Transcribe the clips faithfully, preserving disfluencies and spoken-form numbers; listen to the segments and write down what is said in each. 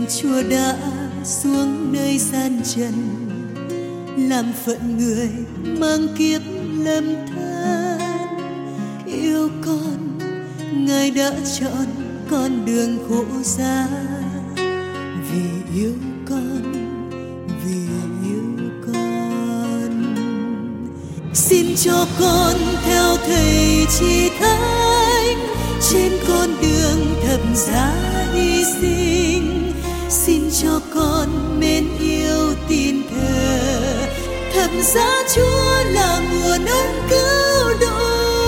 Chúa đã xuống nơi gian trần, làm phận người mang kiếp lâm than. Yêu con, Ngài đã chọn con đường khổ giá, vì yêu con, vì yêu con. Xin cho con theo Thầy Chí Thánh trên con đường thập giá hy sinh. Xin cho con mến yêu tin thờ, thập giá Chúa là nguồn ơn cứu độ.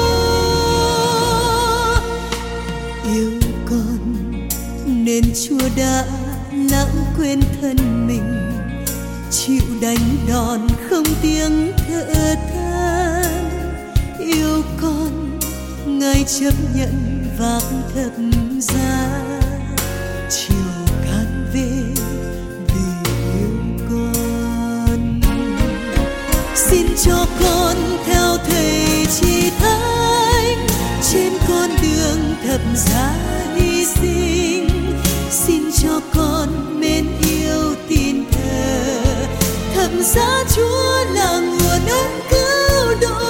Yêu con nên Chúa đã lãng quên thân mình, chịu đánh đòn không tiếng thở than. Yêu con, Ngài chấp nhận vác thập giá, chiều can về vì yêu con. Xin cho con theo Thầy Chí Thánh trên con đường thập giá hy sinh. Xin cho con mến yêu tin thờ, thập giá Chúa là nguồn ơn cứu độ.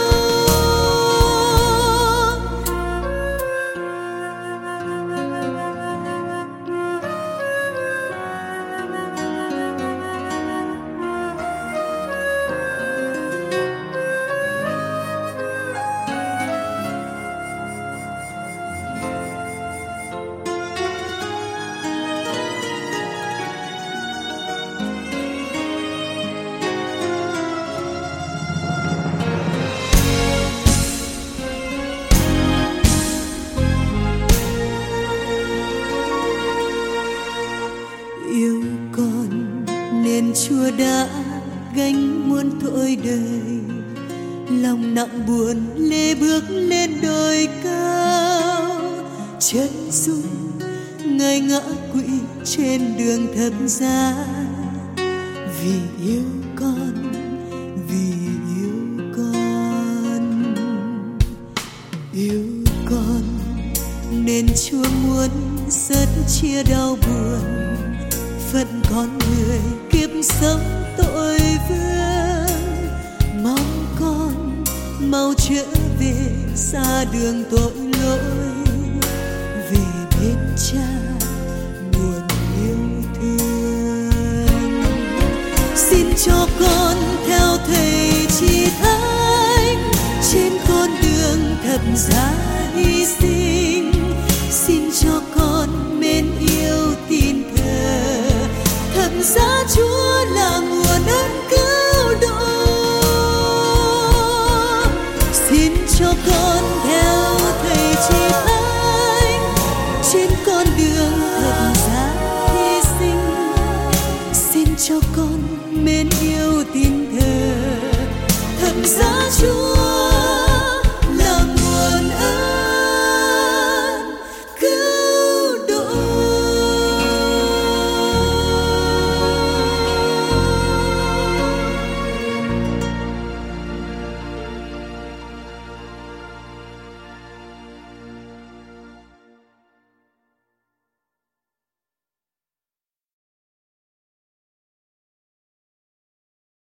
Yêu con nên Chúa đã gánh muôn tội đời, lòng nặng buồn lê bước lên đồi cao. Chân run Ngài ngã quỵ trên đường thập giá, vì yêu con, vì yêu con. Yêu con nên Chúa muốn rất chia đau buồn, phận con người kiếp sống tội vương. Mong con mau trở về xa đường tội lỗi, về bên Cha nguồn yêu thương. Xin cho con theo Thầy Chí Thánh trên con đường thập giá hy sinh. Xin cho con mến yêu tin thờ, thập giá Chúa là nguồn ơn cứu độ. Xin cho con theo